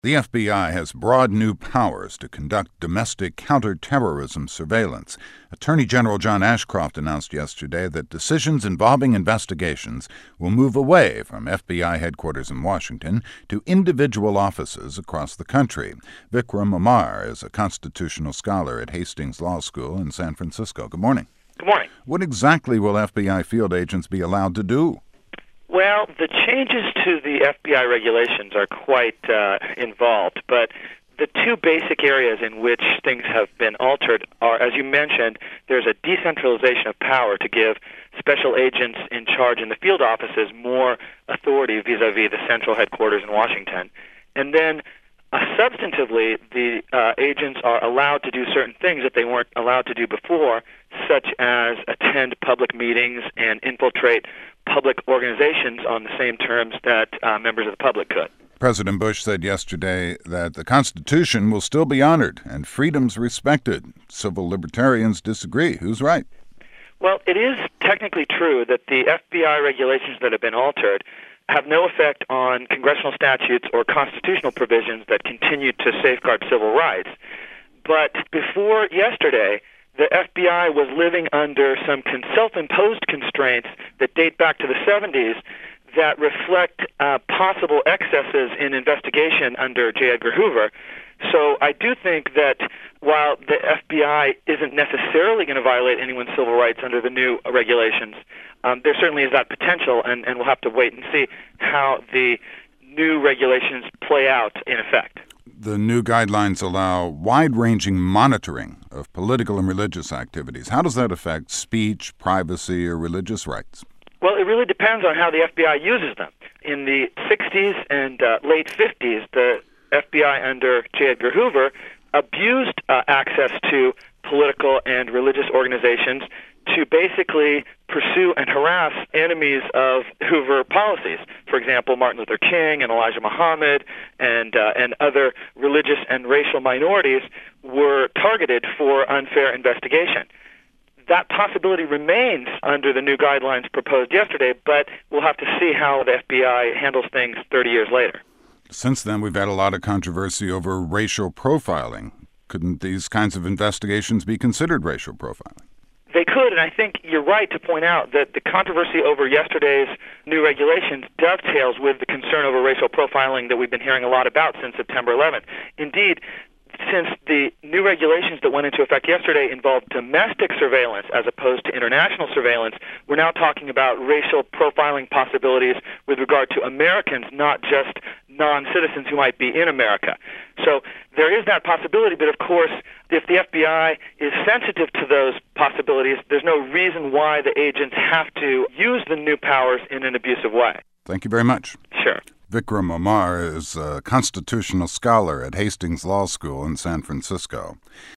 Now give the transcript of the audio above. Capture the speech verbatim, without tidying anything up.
The F B I has broad new powers to conduct domestic counterterrorism surveillance. Attorney General John Ashcroft announced yesterday that decisions involving investigations will move away from F B I headquarters in Washington to individual offices across the country. Vikram Amar is a constitutional scholar at Hastings Law School in San Francisco. Good morning. Good morning. What exactly will F B I field agents be allowed to do? Well, the changes to the F B I regulations are quite uh, involved, but the two basic areas in which things have been altered are, as you mentioned, there's a decentralization of power to give special agents in charge in the field offices more authority vis-a-vis the central headquarters in Washington. And then uh, substantively, the uh, agents are allowed to do certain things that they weren't allowed to do before, such as attend public meetings and infiltrate public organizations on the same terms that uh, members of the public could. President Bush said yesterday that the Constitution will still be honored and freedoms respected. Civil libertarians disagree. Who's right? Well, it is technically true that the F B I regulations that have been altered have no effect on congressional statutes or constitutional provisions that continue to safeguard civil rights. But before yesterday, the F B I was living under some self-imposed constraints that date back to the seventies that reflect uh, possible excesses in investigation under J. Edgar Hoover. So I do think that while the F B I isn't necessarily going to violate anyone's civil rights under the new regulations, um, there certainly is that potential, and, and we'll have to wait and see how the new regulations play out in effect. The new guidelines allow wide-ranging monitoring of political and religious activities. How does that affect speech, privacy, or religious rights? Well, it really depends on how the F B I uses them. In the sixties and uh, late fifties, the F B I under J. Edgar Hoover abused uh, access to political and religious organizations to basically pursue and harass enemies of Hoover policies. For example, Martin Luther King and Elijah Muhammad and uh, and other religious and racial minorities were targeted for unfair investigation. That possibility remains under the new guidelines proposed yesterday, but we'll have to see how the F B I handles things thirty years later. Since then, we've had a lot of controversy over racial profiling. Couldn't these kinds of investigations be considered racial profiling? They could, and I think you're right to point out that the controversy over yesterday's new regulations dovetails with the concern over racial profiling that we've been hearing a lot about since September eleventh. Indeed, since the new regulations that went into effect yesterday involved domestic surveillance as opposed to international surveillance, we're now talking about racial profiling possibilities with regard to Americans, not just non-citizens who might be in America. So there is that possibility, but of course, if the F B I is sensitive to those possibilities, there's no reason why the agents have to use the new powers in an abusive way. Thank you very much. Sure. Vikram Amar is a constitutional scholar at Hastings Law School in San Francisco.